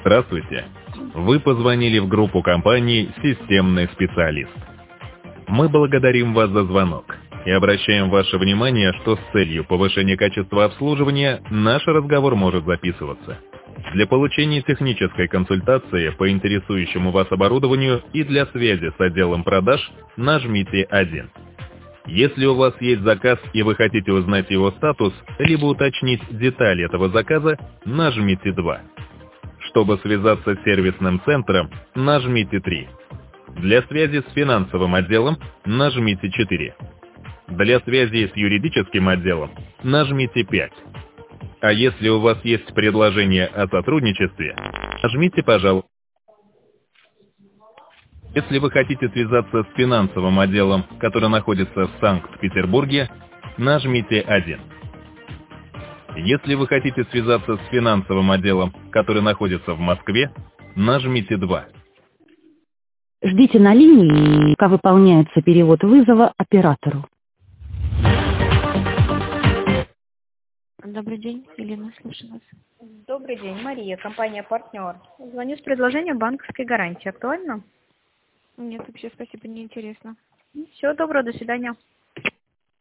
Здравствуйте. Вы позвонили в группу компании «Системный специалист». Мы благодарим вас за звонок и обращаем ваше внимание, что с целью повышения качества обслуживания наш разговор может записываться. Для получения технической консультации по интересующему вас оборудованию и для связи с отделом продаж нажмите 1. Если у вас есть заказ и вы хотите узнать его статус, либо уточнить детали этого заказа, нажмите 2. Чтобы связаться с сервисным центром, нажмите 3. Для связи с финансовым отделом нажмите 4. Для связи с юридическим отделом нажмите 5. А если у вас есть предложение о сотрудничестве, нажмите, пожалуйста. Если вы хотите связаться с финансовым отделом, который находится в Санкт-Петербурге, нажмите 1. Если вы хотите связаться с финансовым отделом, который находится в Москве, нажмите 2. Ждите на линии, пока выполняется перевод вызова оператору. Добрый день, Елена, слушаю вас. Добрый день, Мария, компания «Партнер». Звоню с предложением банковской гарантии. Актуально? Нет, вообще спасибо, не интересно. Всего доброго, до свидания.